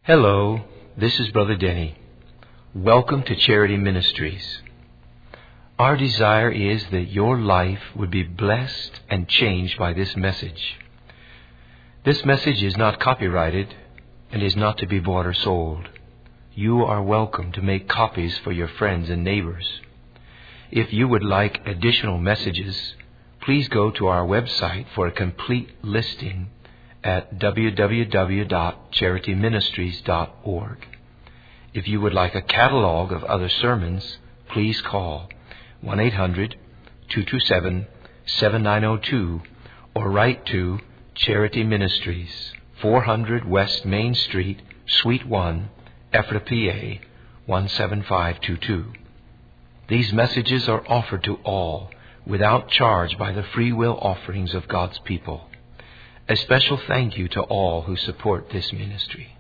Hello, this is Brother Denny. Welcome to Charity Ministries. Our desire is that your life would be blessed and changed by this message. This message is not copyrighted and is not to be bought or sold. You are welcome to make copies for your friends and neighbors. If you would like additional messages, please go to our website for a complete listing at www.charityministries.org. If you would like a catalog of other sermons, please call 1-800-227-7902 or write to Charity Ministries, 400 West Main Street, Suite 1, Ephrata, PA 17522. These messages are offered to all without charge by the free will offerings of God's people. A special thank you to all who support this ministry.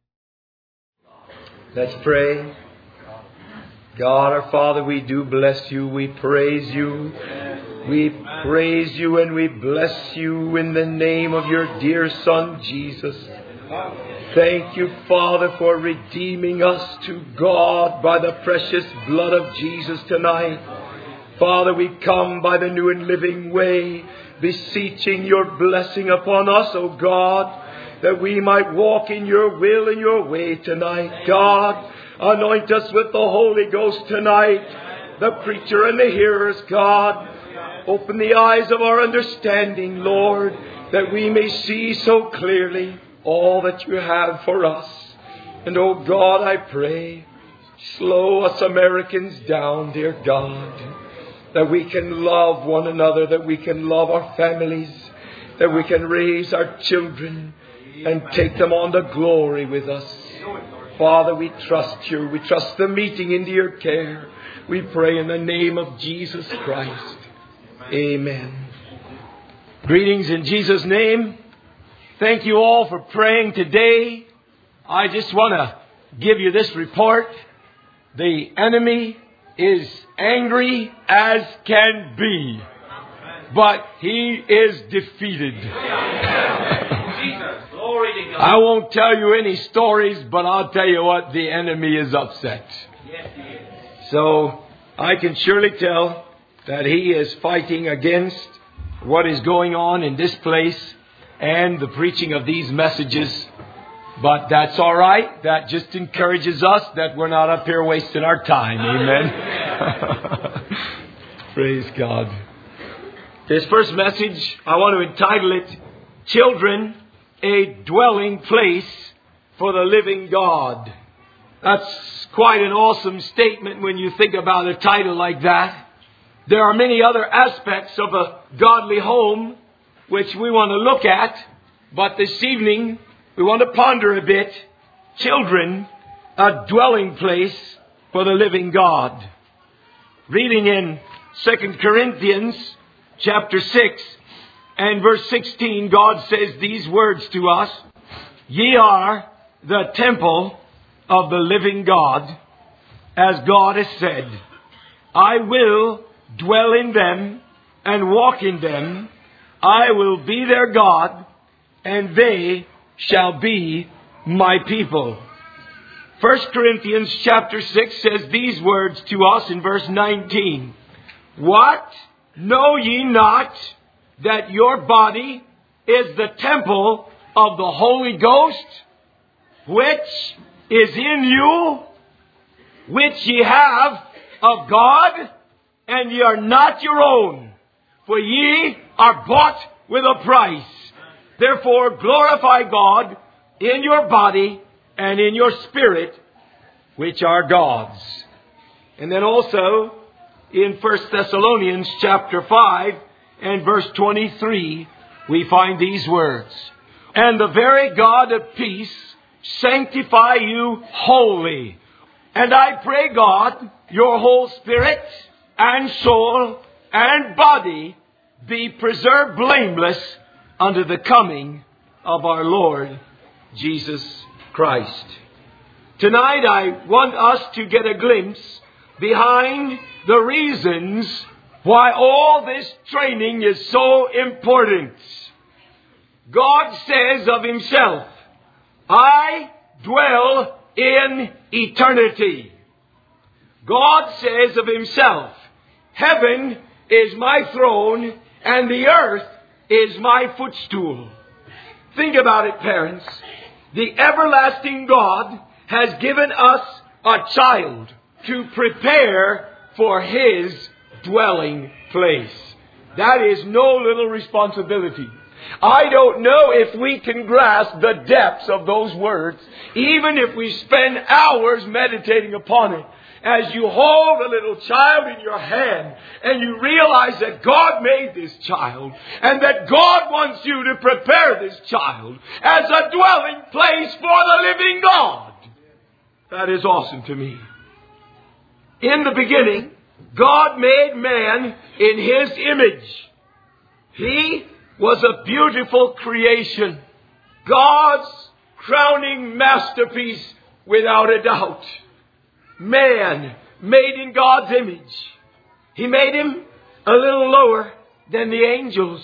Let's pray. God our Father, we do bless you. We praise you. We praise you and we bless you in the name of your dear Son, Jesus. Thank you, Father, for redeeming us to God by the precious blood of Jesus tonight. Father, we come by the new and living way, beseeching your blessing upon us, O God, that we might walk in your will and your way tonight. God, anoint us with the Holy Ghost tonight, the preacher and the hearers, God. Open the eyes of our understanding, Lord, that we may see so clearly all that you have for us. And, O God, I pray, slow us Americans down, dear God, that we can love one another, that we can love our families, that we can raise our children and take them on to glory with us. Father, we trust you. We trust the meeting into your care. We pray in the name of Jesus Christ. Amen. Greetings in Jesus' name. Thank you all for praying today. I just want to give you this report. The enemy is angry as can be, but he is defeated. I won't tell you any stories, but I'll tell you what, the enemy is upset. So I can surely tell that he is fighting against what is going on in this place and the preaching of these messages. But that's all right. That just encourages us that we're not up here wasting our time. Amen. Praise God. This first message, I want to entitle it, Children, a Dwelling Place for the Living God. That's quite an awesome statement when you think about a title like that. There are many other aspects of a godly home which we want to look at, but this evening we want to ponder a bit. Children, a dwelling place for the living God. Reading in 2 Corinthians chapter 6 and verse 16, God says these words to us. Ye are the temple of the living God, as God has said, I will dwell in them and walk in them. I will be their God, and they shall be my people. 1 Corinthians chapter 6 says these words to us in verse 19. What? Know ye not that your body is the temple of the Holy Ghost, which is in you, which ye have of God, and ye are not your own, for ye are bought with a price. Therefore, glorify God in your body and in your spirit, which are God's. And then also in 1 Thessalonians chapter 5 and verse 23, we find these words. And the very God of peace sanctify you wholly. And I pray God, your whole spirit and soul and body be preserved blameless unto the coming of our Lord Jesus Christ. Tonight I want us to get a glimpse behind the reasons why all this training is so important. God says of himself, I dwell in eternity. God says of Himself, heaven is my throne and the earth is my footstool. Think about it, parents. The everlasting God has given us a child to prepare for His dwelling place. That is no little responsibility. I don't know if we can grasp the depths of those words, even if we spend hours meditating upon it. As you hold a little child in your hand and you realize that God made this child and that God wants you to prepare this child as a dwelling place for the living God. That is awesome to me. In the beginning, God made man in His image. He was a beautiful creation. God's crowning masterpiece without a doubt. Man made in God's image. He made him a little lower than the angels.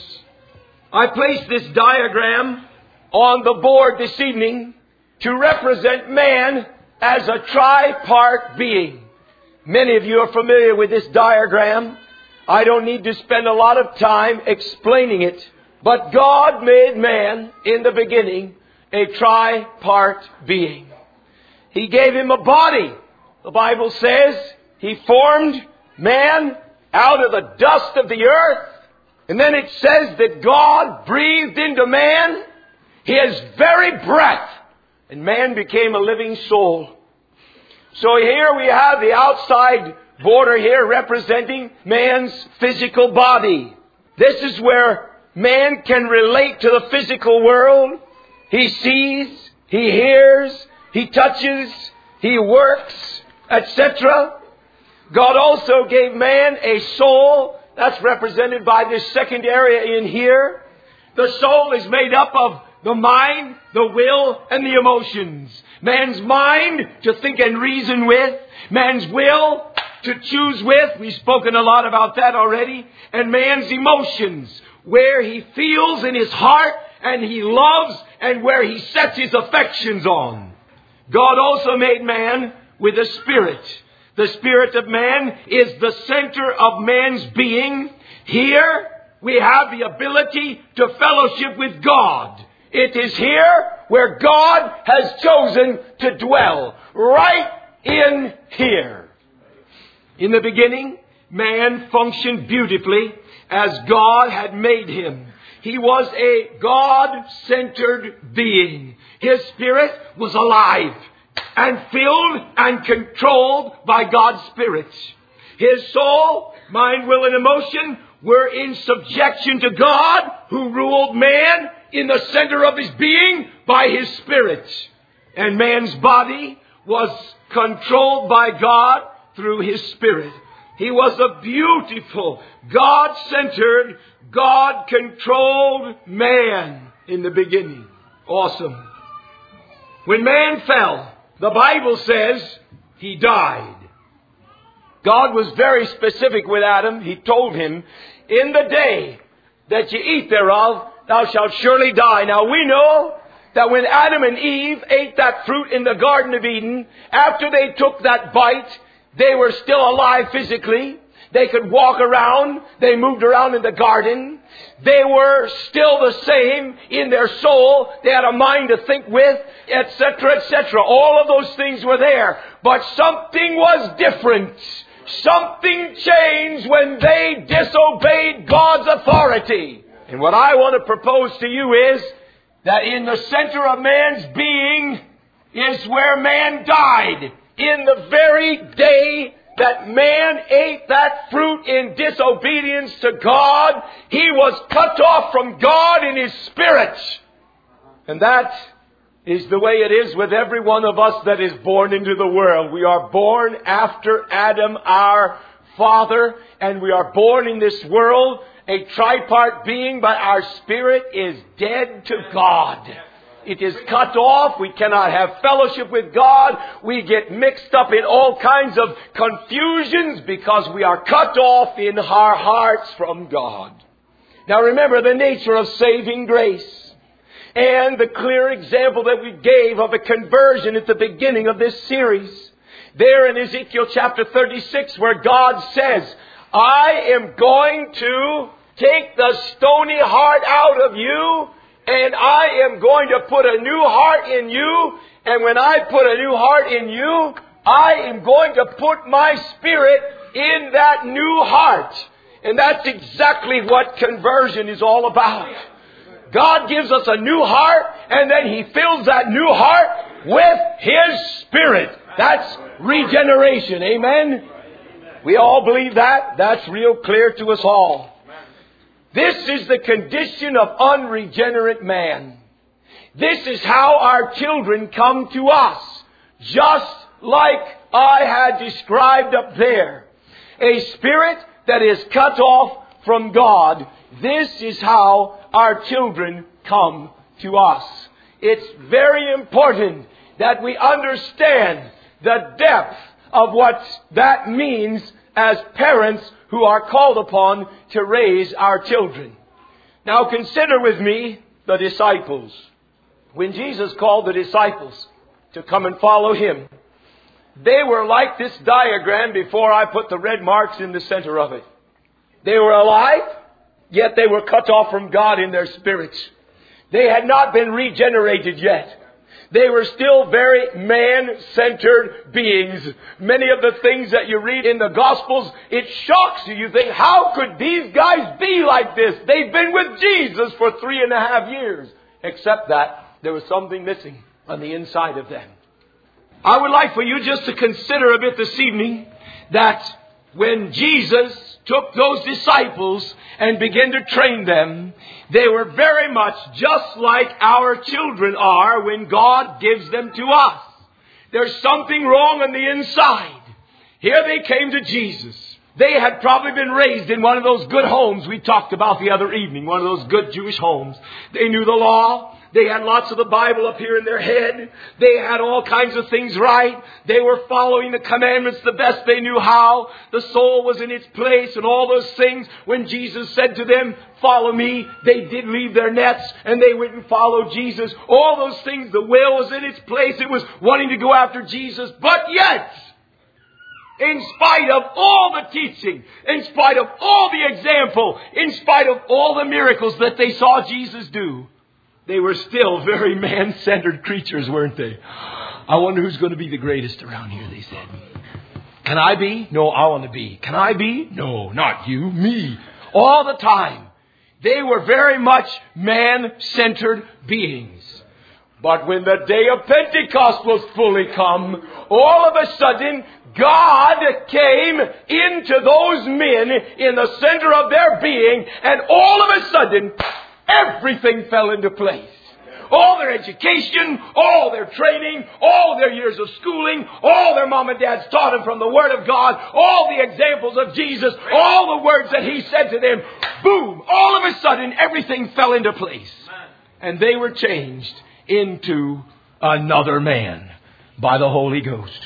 I placed this diagram on the board this evening to represent man as a tripart being. Many of you are familiar with this diagram. I don't need to spend a lot of time explaining it. But God made man in the beginning a tripart being. He gave him a body. The Bible says He formed man out of the dust of the earth. And then it says that God breathed into man His very breath. And man became a living soul. So here we have the outside border here representing man's physical body. This is where man can relate to the physical world. He sees, he hears, he touches, he works, etc. God also gave man a soul. That's represented by this second area in here. The soul is made up of the mind, the will, and the emotions. Man's mind to think and reason with. Man's will to choose with. We've spoken a lot about that already. And man's emotions, where he feels in his heart and he loves and where he sets his affections on. God also made man with a spirit. The spirit of man is the center of man's being. Here we have the ability to fellowship with God. It is here where God has chosen to dwell. Right in here. In the beginning, man functioned beautifully as God had made him. He was a God-centered being. His spirit was alive and filled and controlled by God's Spirit. His soul, mind, will, and emotion were in subjection to God, who ruled man in the center of his being by His Spirit. And man's body was controlled by God through His Spirit. He was a beautiful, God-centered, God-controlled man in the beginning. Awesome. When man fell, the Bible says he died. God was very specific with Adam. He told him, in the day that you eat thereof, thou shalt surely die. Now we know that when Adam and Eve ate that fruit in the Garden of Eden, after they took that bite, they were still alive physically. They could walk around. They moved around in the garden. They were still the same in their soul. They had a mind to think with, etc., etc. All of those things were there. But something was different. Something changed when they disobeyed God's authority. And what I want to propose to you is that in the center of man's being is where man died. In the very day that man ate that fruit in disobedience to God, he was cut off from God in his spirit. And that is the way it is with every one of us that is born into the world. We are born after Adam, our father, and we are born in this world a tripart being, but our spirit is dead to God. It is cut off. We cannot have fellowship with God. We get mixed up in all kinds of confusions because we are cut off in our hearts from God. Now remember the nature of saving grace. and the clear example that we gave of a conversion at the beginning of this series. There in Ezekiel chapter 36, where God says, I am going to take the stony heart out of you, and I am going to put a new heart in you. And when I put a new heart in you, I am going to put my Spirit in that new heart. And that's exactly what conversion is all about. God gives us a new heart, and then He fills that new heart with His Spirit. That's regeneration. Amen? We all believe that. That's real clear to us all. This is the condition of unregenerate man. This is how our children come to us. Just like I had described up there. A spirit that is cut off from God. This is how our children come to us. It's very important that we understand the depth of what that means as parents who are called upon to raise our children. Now consider with me the disciples. When Jesus called the disciples to come and follow Him, they were like this diagram before I put the red marks in the center of it. They were alive, yet they were cut off from God in their spirits. They had not been regenerated yet. They were still very man-centered beings. Many of the things that you read in the Gospels, it shocks you. You think, how could these guys be like this? They've been with Jesus for 3.5 years. Except that there was something missing on the inside of them. I would like for you just to consider a bit this evening that when Jesus took those disciples and began to train them, they were very much just like our children are when God gives them to us. There's something wrong on the inside. Here they came to Jesus. They had probably been raised in one of those good homes we talked about the other evening, one of those good Jewish homes. They knew the law. They had lots of the Bible up here in their head. They had all kinds of things right. They were following the commandments the best they knew how. The soul was in its place and all those things. When Jesus said to them, follow me, they did leave their nets and they went and followed Jesus. All those things, the will was in its place. It was wanting to go after Jesus. But yet, in spite of all the teaching, in spite of all the example, in spite of all the miracles that they saw Jesus do, they were still very man-centered creatures, weren't they? I wonder who's going to be the greatest around here, they said. Can I be? No, I want to be. Can I be? No, not you, me. All the time. They were very much man-centered beings. But when the day of Pentecost was fully come, all of a sudden, God came into those men in the center of their being, and all of a sudden, everything fell into place. All their education, all their training, all their years of schooling, all their mom and dads taught them from the Word of God, all the examples of Jesus, all the words that He said to them, boom, all of a sudden everything fell into place. And they were changed into another man by the Holy Ghost.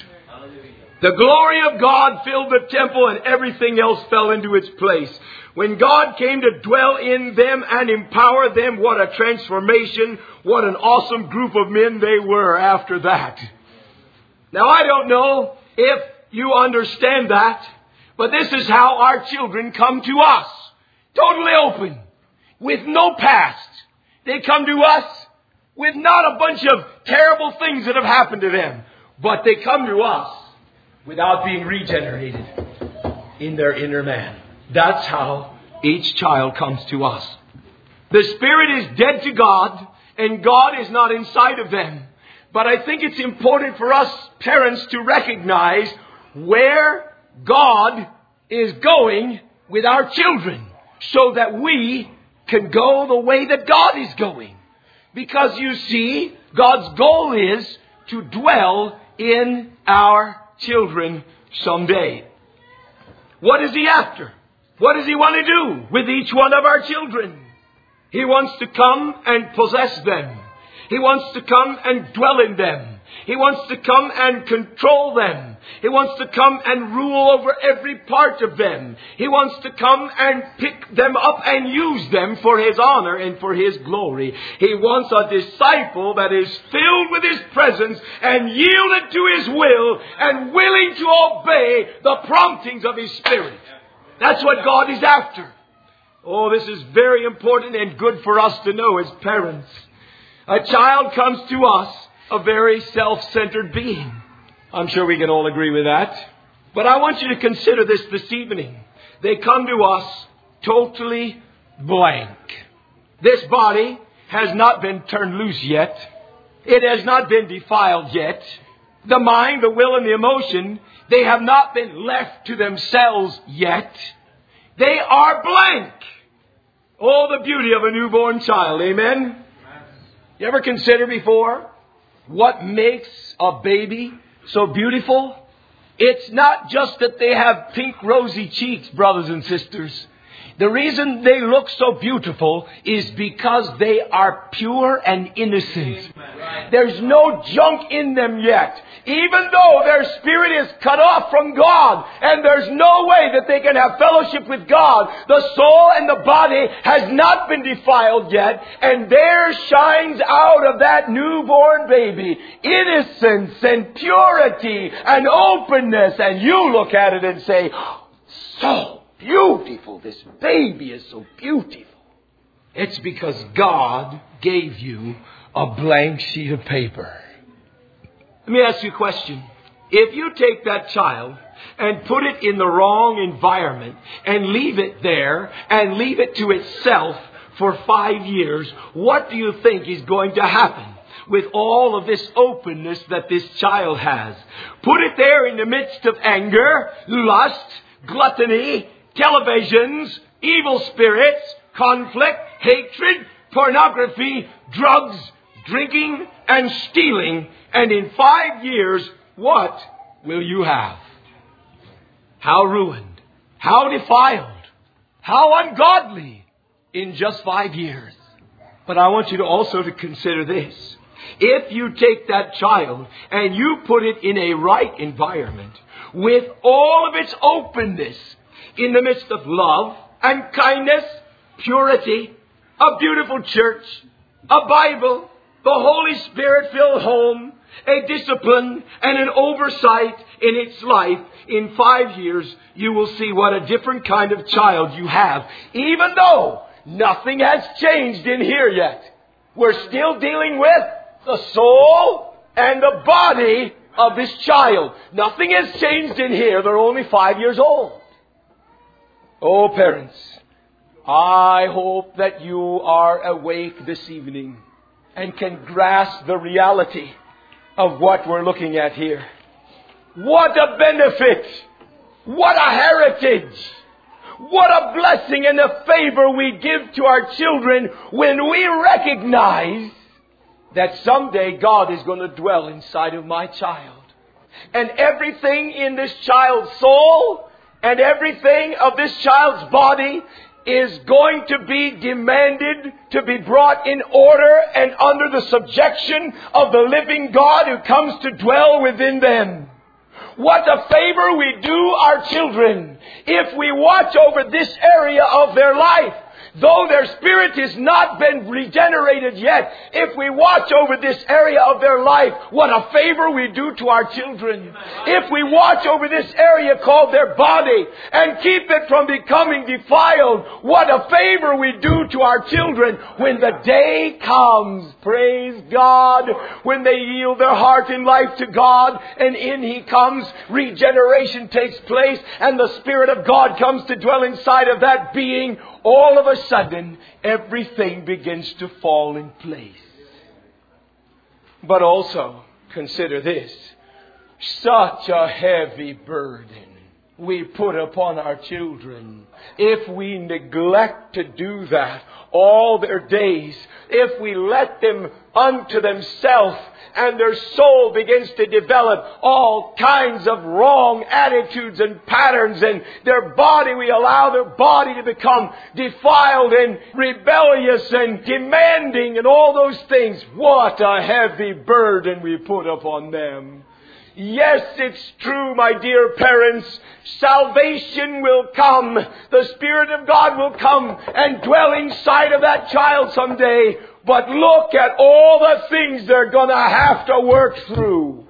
The glory of God filled the temple and everything else fell into its place. When God came to dwell in them and empower them, what a transformation, what an awesome group of men they were after that. Now, I don't know if you understand that, but this is how our children come to us. Totally open, with no past. They come to us with not a bunch of terrible things that have happened to them, but they come to us without being regenerated in their inner man. That's how each child comes to us. The spirit is dead to God, and God is not inside of them. But I think it's important for us parents to recognize where God is going with our children, so that we can go the way that God is going. Because you see, God's goal is to dwell in our children someday. What is He after? What does He want to do with each one of our children? He wants to come and possess them. He wants to come and dwell in them. He wants to come and control them. He wants to come and rule over every part of them. He wants to come and pick them up and use them for His honor and for His glory. He wants a disciple that is filled with His presence and yielded to His will and willing to obey the promptings of His Spirit. That's what God is after. Oh, this is very important and good for us to know as parents. A child comes to us a very self-centered being. I'm sure we can all agree with that. But I want you to consider this evening. They come to us totally blank. This body has not been turned loose yet. It has not been defiled yet. The mind, the will, and the emotion, they have not been left to themselves yet. They are blank. Oh, the beauty of a newborn child. Amen? You ever consider before what makes a baby so beautiful? It's not just that they have pink rosy cheeks, brothers and sisters. The reason they look so beautiful is because they are pure and innocent. There's no junk in them yet. Even though their spirit is cut off from God and there's no way that they can have fellowship with God, the soul and the body has not been defiled yet. And there shines out of that newborn baby innocence and purity and openness. And you look at it and say, so beautiful. This baby is so beautiful. It's because God gave you a blank sheet of paper. Let me ask you a question. If you take that child and put it in the wrong environment and leave it there and leave it to itself for 5 years, what do you think is going to happen with all of this openness that this child has? Put it there in the midst of anger, lust, gluttony, televisions, evil spirits, conflict, hatred, pornography, drugs, drinking, and stealing. And in 5 years, what will you have? How ruined, how defiled, how ungodly in just 5 years. But I want you to also to consider this. If you take that child and you put it in a right environment with all of its openness, in the midst of love and kindness, purity, a beautiful church, a Bible, the Holy Spirit-filled home, a discipline and an oversight in its life, in 5 years, you will see what a different kind of child you have. Even though nothing has changed in here yet. We're still dealing with the soul and the body of this child. Nothing has changed in here. They're only 5 years old. Oh, parents, I hope that you are awake this evening and can grasp the reality of what we're looking at here. What a benefit! What a heritage! What a blessing and a favor we give to our children when we recognize that someday God is going to dwell inside of my child. And everything in this child's soul and everything of this child's body is going to be demanded to be brought in order and under the subjection of the living God who comes to dwell within them. What a favor we do our children if we watch over this area of their life. Though their spirit has not been regenerated yet, if we watch over this area of their life, what a favor we do to our children. If we watch over this area called their body and keep it from becoming defiled, what a favor we do to our children when the day comes, praise God, when they yield their heart and life to God and in He comes, regeneration takes place and the Spirit of God comes to dwell inside of that being. All of a sudden, everything begins to fall in place. But also, consider this. Such a heavy burden we put upon our children. If we neglect to do that all their days, if we let them unto themselves and their soul begins to develop all kinds of wrong attitudes and patterns, and their body, we allow their body to become defiled and rebellious and demanding and all those things. What a heavy burden we put upon them. Yes, it's true, my dear parents. Salvation will come. The Spirit of God will come and dwell inside of that child someday. But look at all the things they're going to have to work through.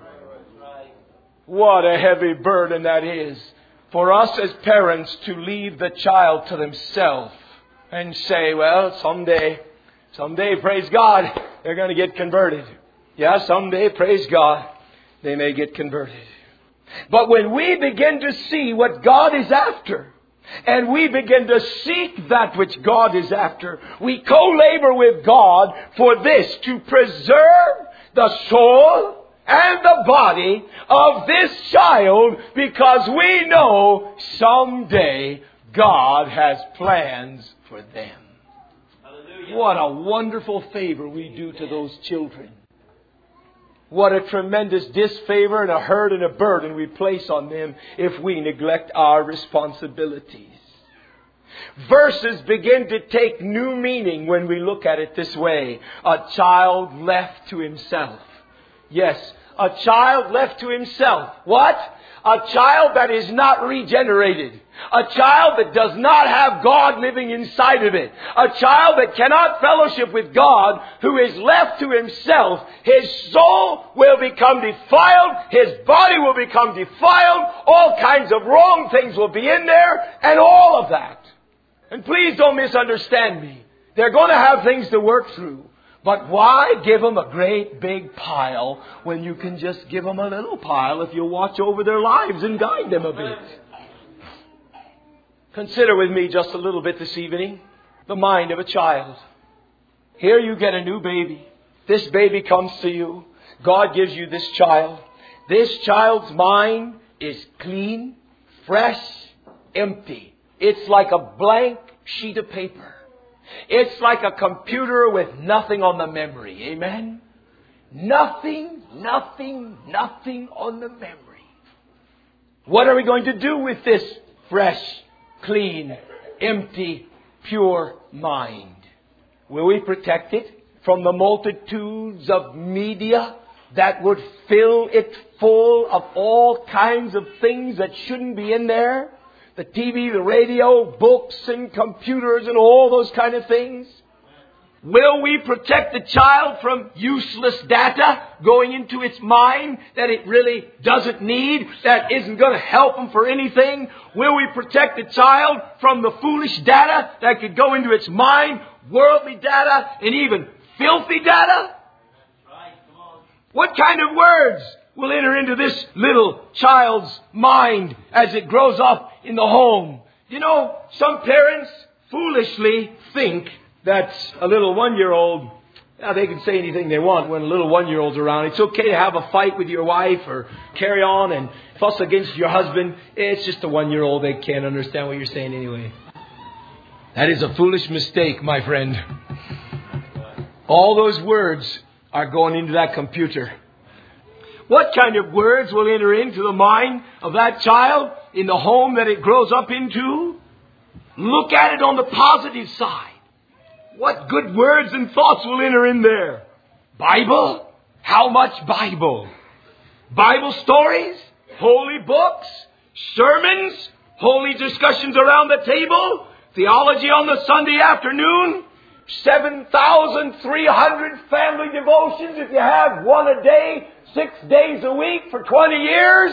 What a heavy burden that is for us as parents to leave the child to themselves and say, well, someday, praise God, they're going to get converted. Yeah, someday, praise God, they may get converted. But when we begin to see what God is after, and we begin to seek that which God is after, we co-labor with God for this, to preserve the soul and the body of this child, because we know someday God has plans for them. Hallelujah. What a wonderful favor we do to those children. What a tremendous disfavor and a hurt and a burden we place on them if we neglect our responsibilities. Verses begin to take new meaning when we look at it this way. A child left to himself. Yes, a child left to himself. What? A child that is not regenerated. A child that does not have God living inside of it. A child that cannot fellowship with God, who is left to himself. His soul will become defiled. His body will become defiled. All kinds of wrong things will be in there. And all of that. And please don't misunderstand me. They're going to have things to work through. But why give them a great big pile when you can just give them a little pile if you watch over their lives and guide them a bit? Consider with me just a little bit this evening the mind of a child. Here you get a new baby. This baby comes to you. God gives you this child. This child's mind is clean, fresh, empty. It's like a blank sheet of paper. It's like a computer with nothing on the memory. Amen? Nothing on the memory. What are we going to do with this fresh, clean, empty, pure mind? Will we protect it from the multitudes of media that would fill it full of all kinds of things that shouldn't be in there? The TV, the radio, books and computers and all those kind of things. Will we protect the child from useless data going into its mind that it really doesn't need, that isn't going to help them for anything? Will we protect the child from the foolish data that could go into its mind, worldly data and even filthy data? What kind of words will enter into this little child's mind as it grows up in the home? You know, some parents foolishly think that a little 1-year-old, they can say anything they want when a little 1-year-old's around. It's okay to have a fight with your wife or carry on and fuss against your husband. It's just a 1-year-old. They can't understand what you're saying anyway. That is a foolish mistake, my friend. All those words are going into that computer. What kind of words will enter into the mind of that child in the home that it grows up into? Look at it on the positive side. What good words and thoughts will enter in there? Bible? How much Bible? Bible stories? Holy books? Sermons? Holy discussions around the table? Theology on the Sunday afternoon? 7,300 family devotions if you have one a day, 6 days a week for 20 years.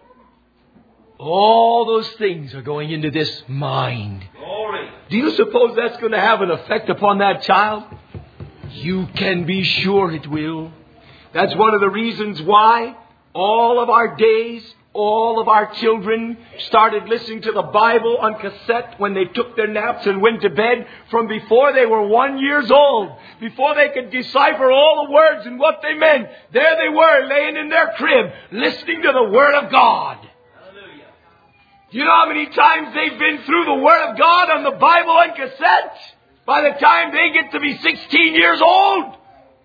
All those things are going into this mind. Glory. Do you suppose that's going to have an effect upon that child? You can be sure it will. That's one of the reasons why all of our days, all of our children started listening to the Bible on cassette when they took their naps and went to bed from before they were 1 year old. Before they could decipher all the words and what they meant. There they were laying in their crib listening to the Word of God. Hallelujah. Do you know how many times they've been through the Word of God on the Bible on cassette? By the time they get to be 16 years old,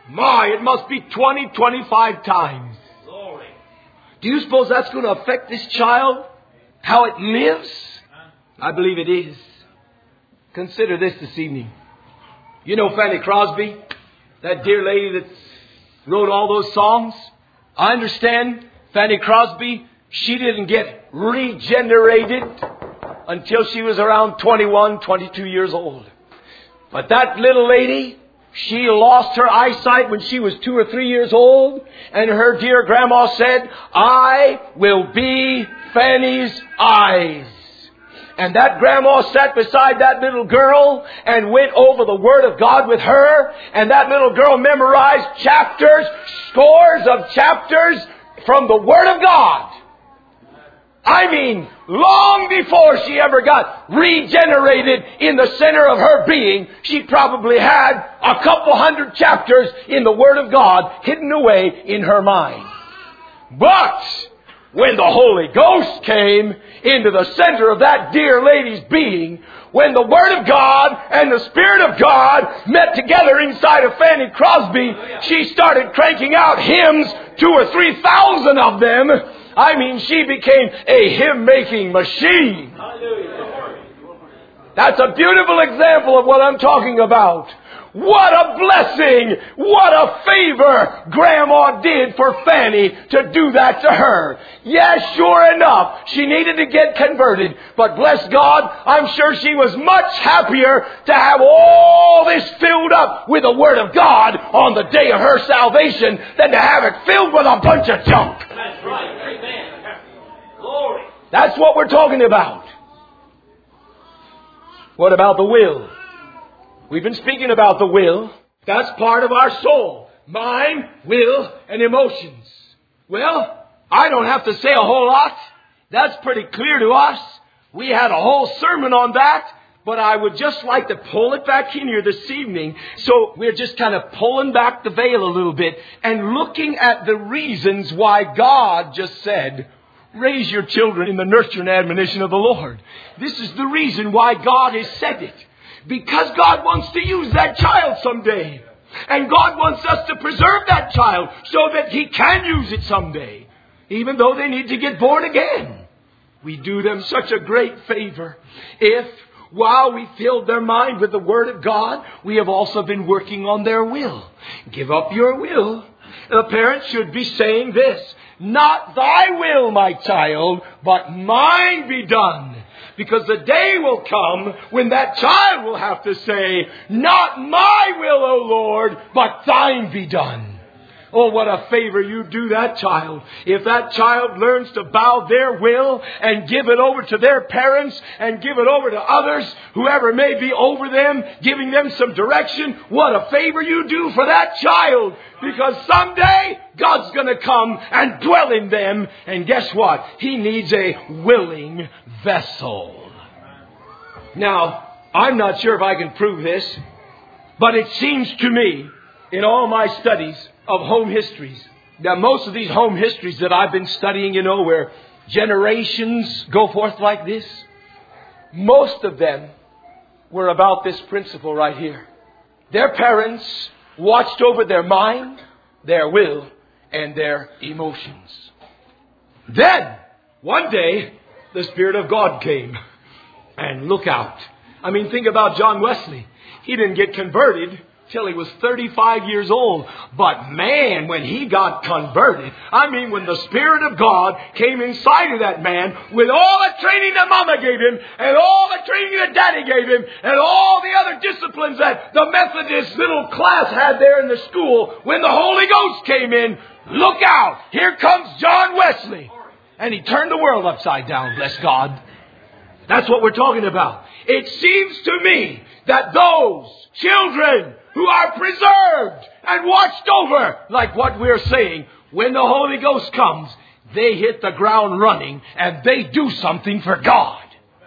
My, it must be 20, 25 times. Glory. Do you suppose that's going to affect this child? How it lives? I believe it is. Consider this evening. You know Fanny Crosby? That dear lady that wrote all those songs? I understand Fanny Crosby, she didn't get regenerated until she was around 21, 22 years old. But that little lady, she lost her eyesight when she was 2 or 3 years old. And her dear grandma said, I will be Fanny's eyes. And that grandma sat beside that little girl and went over the Word of God with her. And that little girl memorized chapters, scores of chapters from the Word of God. I mean, long before she ever got regenerated in the center of her being, she probably had a couple hundred chapters in the Word of God hidden away in her mind. But when the Holy Ghost came into the center of that dear lady's being, when the Word of God and the Spirit of God met together inside of Fanny Crosby, she started cranking out hymns, 2,000 or 3,000 of them. I mean, she became a hymn-making machine. That's a beautiful example of what I'm talking about. What a blessing, what a favor Grandma did for Fanny to do that to her. Yes, sure enough, she needed to get converted. But bless God, I'm sure she was much happier to have all this filled up with the Word of God on the day of her salvation than to have it filled with a bunch of junk. That's right. Amen. Glory. That's what we're talking about. What about the will? We've been speaking about the will. That's part of our soul. Mind, will, and emotions. Well, I don't have to say a whole lot. That's pretty clear to us. We had a whole sermon on that. But I would just like to pull it back in here this evening. So we're just kind of pulling back the veil a little bit and looking at the reasons why God just said, raise your children in the nurture and admonition of the Lord. This is the reason why God has said it. Because God wants to use that child someday. And God wants us to preserve that child so that He can use it someday. Even though they need to get born again. We do them such a great favor if, while we filled their mind with the Word of God, we have also been working on their will. Give up your will. The parent should be saying this, not thy will, my child, but mine be done. Because the day will come when that child will have to say, not my will, O Lord, but thine be done. Oh, what a favor you do that child. If that child learns to bow their will and give it over to their parents and give it over to others, whoever may be over them, giving them some direction, what a favor you do for that child. Because someday God's going to come and dwell in them. And guess what? He needs a willing vessel. Now, I'm not sure if I can prove this, but it seems to me, in all my studies of home histories, that most of these home histories that I've been studying, where generations go forth like this, most of them were about this principle right here. Their parents watched over their mind, their will, and their emotions. Then, one day, the Spirit of God came. And look out. I mean, think about John Wesley. He didn't get converted till he was 35 years old. But man, when he got converted, when the Spirit of God came inside of that man with all the training that Mama gave him and all the training that Daddy gave him and all the other disciplines that the Methodist little class had there in the school, when the Holy Ghost came in, look out, here comes John Wesley. And he turned the world upside down, bless God. That's what we're talking about. It seems to me that those children who are preserved and watched over, like what we're saying, when the Holy Ghost comes, they hit the ground running and they do something for God.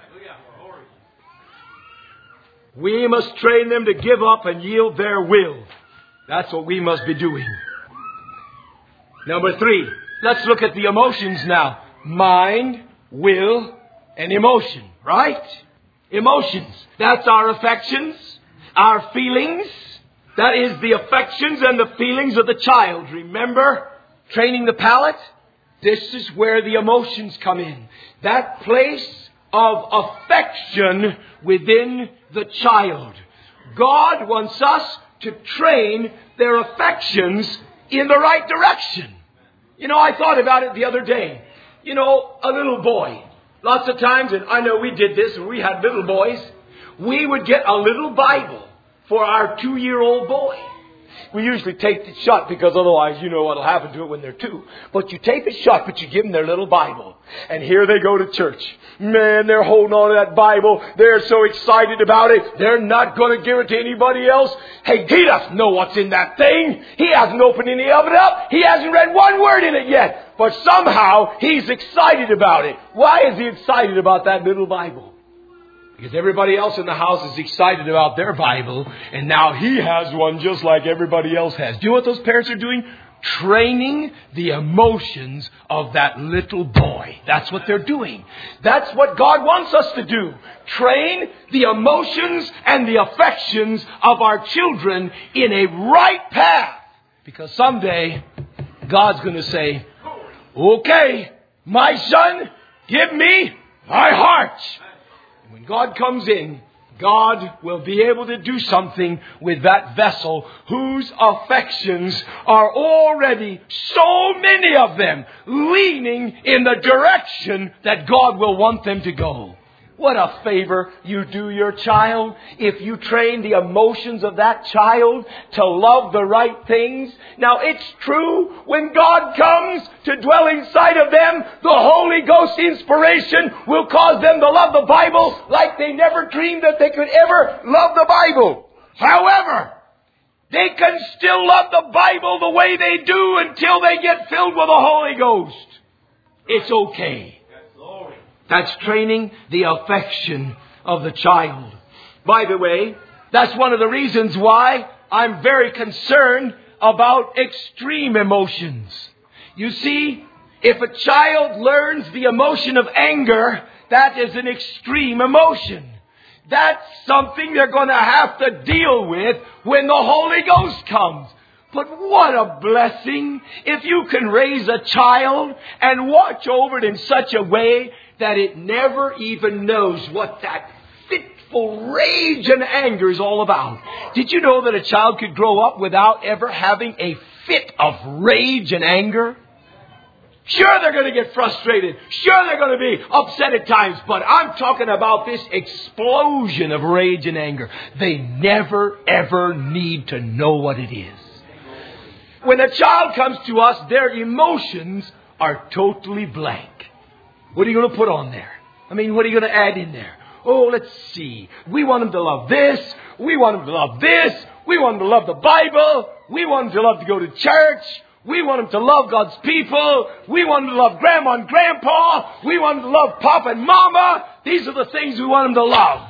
We must train them to give up and yield their will. That's what we must be doing. Number 3, let's look at the emotions now. Mind, will, and emotion, right? Emotions. That's our affections, our feelings, That is the affections and the feelings of the child. Remember, training the palate? This is where the emotions come in. That place of affection within the child. God wants us to train their affections in the right direction. You know, I thought about it the other day. You know, a little boy. Lots of times, and I know we did this when we had little boys, we would get a little Bible for our 2-year-old boy. We usually tape it shut because otherwise you know what will happen to it when they're 2. But you tape it shut, but you give them their little Bible. And here they go to church. Man, they're holding on to that Bible. They're so excited about it. They're not going to give it to anybody else. Hey, he doesn't know what's in that thing. He hasn't opened any of it up. He hasn't read one word in it yet. But somehow he's excited about it. Why is he excited about that little Bible? Because everybody else in the house is excited about their Bible, and now he has one just like everybody else has. Do you know what those parents are doing? Training the emotions of that little boy. That's what they're doing. That's what God wants us to do. Train the emotions and the affections of our children in a right path. Because someday, God's going to say, okay, my son, give me my heart. When God comes in, God will be able to do something with that vessel whose affections are already, so many of them, leaning in the direction that God will want them to go. What a favor you do your child if you train the emotions of that child to love the right things. Now, it's true, when God comes to dwell inside of them, the Holy Ghost inspiration will cause them to love the Bible like they never dreamed that they could ever love the Bible. However, they can still love the Bible the way they do until they get filled with the Holy Ghost. It's okay. That's training the affection of the child. By the way, that's one of the reasons why I'm very concerned about extreme emotions. You see, if a child learns the emotion of anger, that is an extreme emotion. That's something they're going to have to deal with when the Holy Ghost comes. But what a blessing if you can raise a child and watch over it in such a way that it never even knows what that fitful rage and anger is all about. Did you know that a child could grow up without ever having a fit of rage and anger? Sure, they're going to get frustrated. Sure, they're going to be upset at times. But I'm talking about this explosion of rage and anger. They never, ever need to know what it is. When a child comes to us, their emotions are totally blank. What are you going to put on there? I mean, what are you going to add in there? Oh, let's see. We want them to love this. We want them to love this. We want them to love the Bible. We want them to love to go to church. We want them to love God's people. We want them to love Grandma and Grandpa. We want them to love Papa and Mama. These are the things we want them to love.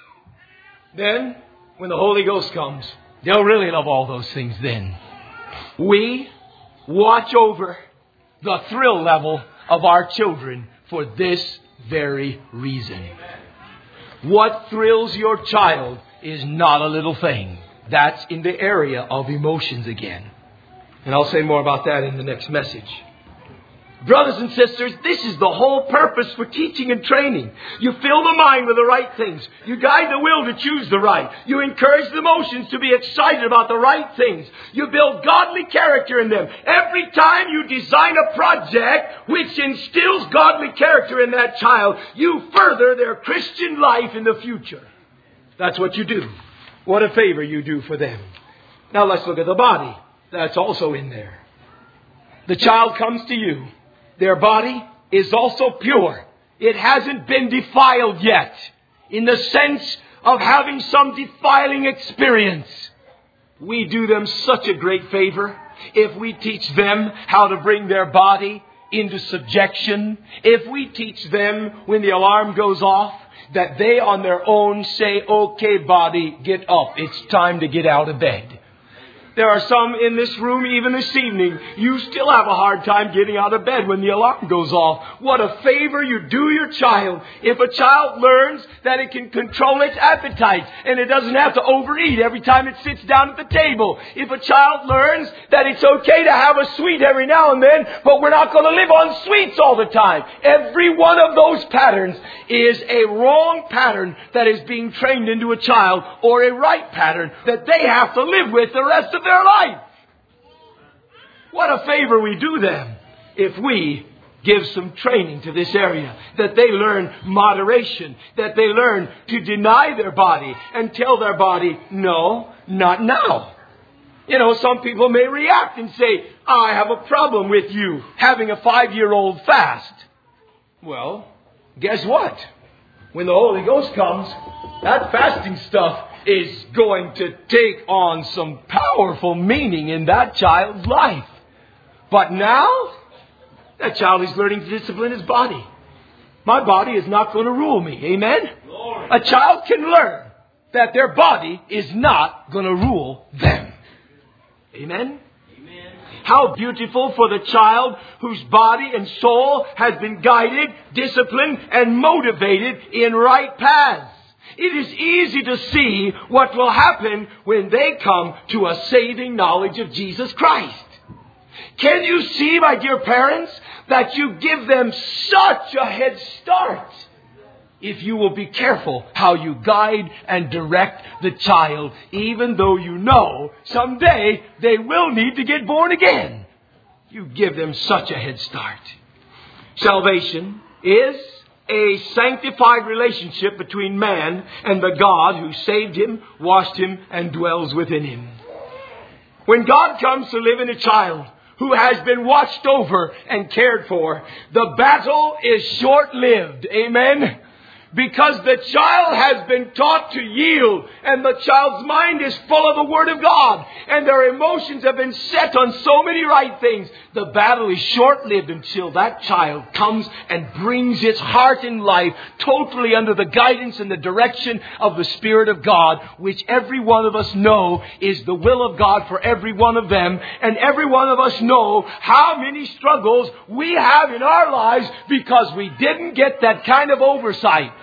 Then, when the Holy Ghost comes, they'll really love all those things then. We watch over the thrill level of our children for this very reason. What thrills your child is not a little thing. That's in the area of emotions again. And I'll say more about that in the next message. Brothers and sisters, this is the whole purpose for teaching and training. You fill the mind with the right things. You guide the will to choose the right. You encourage the emotions to be excited about the right things. You build godly character in them. Every time you design a project which instills godly character in that child, you further their Christian life in the future. That's what you do. What a favor you do for them. Now let's look at the body. That's also in there. The child comes to you. Their body is also pure. It hasn't been defiled yet, in the sense of having some defiling experience. We do them such a great favor if we teach them how to bring their body into subjection. If we teach them when the alarm goes off, that they on their own say, okay, body, get up. It's time to get out of bed. There are some in this room even this evening. You still have a hard time getting out of bed when the alarm goes off. What a favor you do your child. If a child learns that it can control its appetites and it doesn't have to overeat every time it sits down at the table. If a child learns that it's okay to have a sweet every now and then, but we're not going to live on sweets all the time. Every one of those patterns is a wrong pattern that is being trained into a child, or a right pattern that they have to live with the rest of their life. What a favor we do them if we give some training to this area, that they learn moderation, that they learn to deny their body and tell their body, no, not now. You know, some people may react and say, I have a problem with you having a 5-year-old fast. Well, guess what? When the Holy Ghost comes, that fasting stuff is going to take on some powerful meaning in that child's life. But now, that child is learning to discipline his body. My body is not going to rule me. Amen? Glory. A child can learn that their body is not going to rule them. Amen? Amen. How beautiful for the child whose body and soul has been guided, disciplined, and motivated in right paths. It is easy to see what will happen when they come to a saving knowledge of Jesus Christ. Can you see, my dear parents, that you give them such a head start if you will be careful how you guide and direct the child, even though you know someday they will need to get born again. You give them such a head start. Salvation is a sanctified relationship between man and the God who saved him, washed him, and dwells within him. When God comes to live in a child who has been watched over and cared for, the battle is short-lived. Amen? Because the child has been taught to yield, and the child's mind is full of the Word of God, and their emotions have been set on so many right things. The battle is short-lived until that child comes and brings its heart and life totally under the guidance and the direction of the Spirit of God, which every one of us know is the will of God for every one of them. And every one of us know how many struggles we have in our lives because we didn't get that kind of oversight.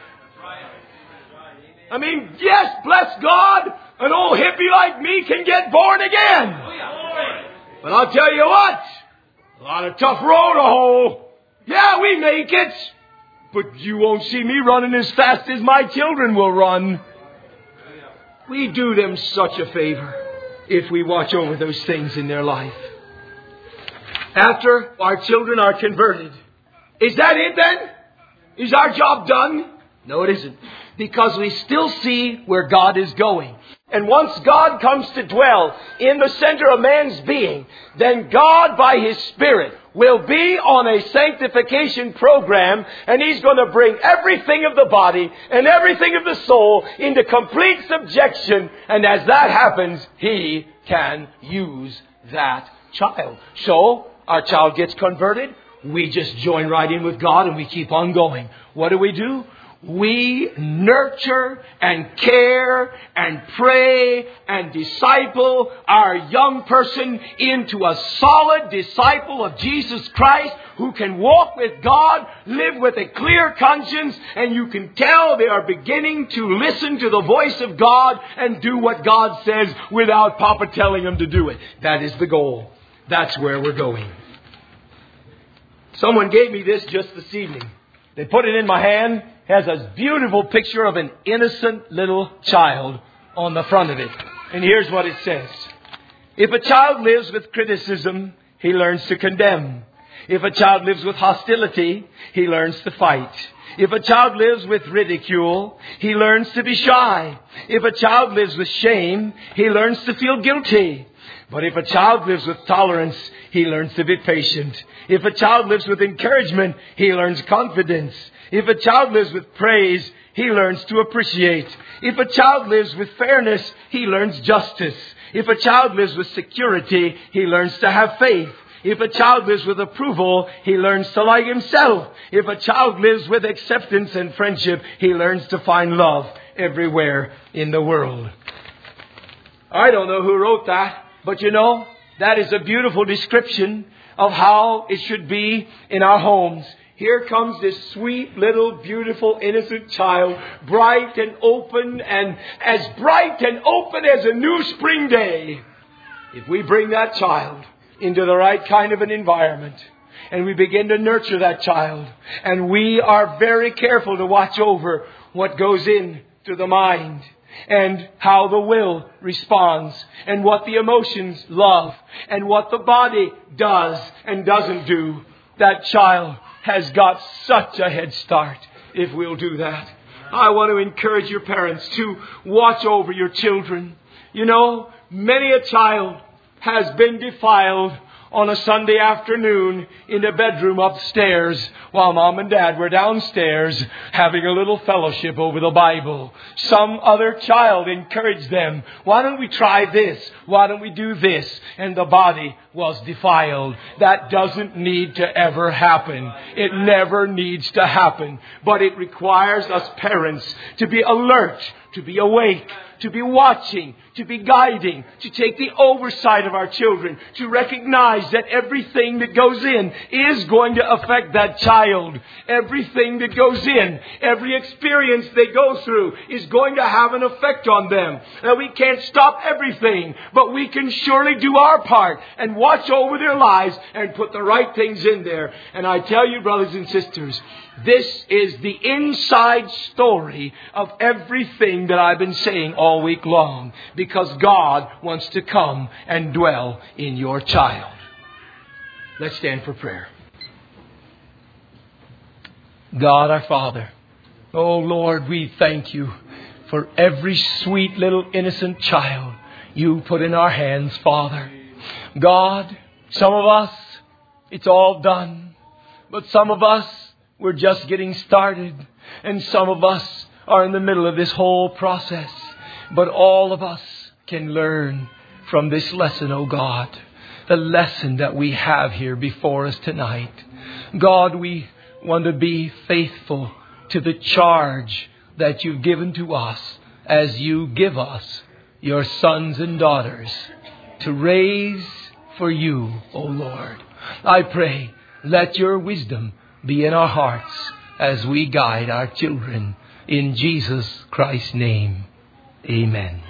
I mean, yes, bless God, an old hippie like me can get born again. But I'll tell you what, a lot of tough road to hoe. Yeah, we make it. But you won't see me running as fast as my children will run. We do them such a favor if we watch over those things in their life. After our children are converted, is that it then? Is our job done? No, it isn't. Because we still see where God is going. And once God comes to dwell in the center of man's being, then God by His Spirit will be on a sanctification program, and He's going to bring everything of the body and everything of the soul into complete subjection. And as that happens, He can use that child. So, our child gets converted. We just join right in with God and we keep on going. What do? We nurture and care and pray and disciple our young person into a solid disciple of Jesus Christ who can walk with God, live with a clear conscience, and you can tell they are beginning to listen to the voice of God and do what God says without Papa telling them to do it. That is the goal. That's where we're going. Someone gave me this just this evening. They put it in my hand. Has a beautiful picture of an innocent little child on the front of it. And here's what it says. If a child lives with criticism, he learns to condemn. If a child lives with hostility, he learns to fight. If a child lives with ridicule, he learns to be shy. If a child lives with shame, he learns to feel guilty. But if a child lives with tolerance, he learns to be patient. If a child lives with encouragement, he learns confidence. If a child lives with praise, he learns to appreciate. If a child lives with fairness, he learns justice. If a child lives with security, he learns to have faith. If a child lives with approval, he learns to like himself. If a child lives with acceptance and friendship, he learns to find love everywhere in the world. I don't know who wrote that, But you know, that is a beautiful description of how it should be in our homes. Here comes this sweet, little, beautiful, innocent child, bright and open, and as bright and open as a new spring day. If we bring that child into the right kind of an environment, and we begin to nurture that child, and we are very careful to watch over what goes into the mind, and how the will responds, and what the emotions love, and what the body does and doesn't do, that child has got such a head start if we'll do that. I want to encourage your parents to watch over your children. You know, many a child has been defiled on a Sunday afternoon in the bedroom upstairs while Mom and Dad were downstairs having a little fellowship over the Bible. Some other child encouraged them. Why don't we try this? Why don't we do this? And the body was defiled. That doesn't need to ever happen. It never needs to happen. But it requires us parents to be alert, to be awake, to be watching, to be guiding, to take the oversight of our children, to recognize that everything that goes in is going to affect that child. Everything that goes in, every experience they go through is going to have an effect on them. Now, we can't stop everything, but we can surely do our part and watch over their lives and put the right things in there. And I tell you, brothers and sisters, this is the inside story of everything that I've been saying all week long, because God wants to come and dwell in your child. Let's stand for prayer. God our Father, oh Lord, we thank you for every sweet little innocent child you put in our hands, Father. God, some of us, it's all done, but some of us, we're just getting started, and some of us are in the middle of this whole process. But all of us can learn from this lesson, oh God, the lesson that we have here before us tonight. God, we want to be faithful to the charge that you've given to us as you give us your sons and daughters to raise for you, oh Lord. I pray, let your wisdom be in our hearts as we guide our children. In Jesus Christ's name, amen.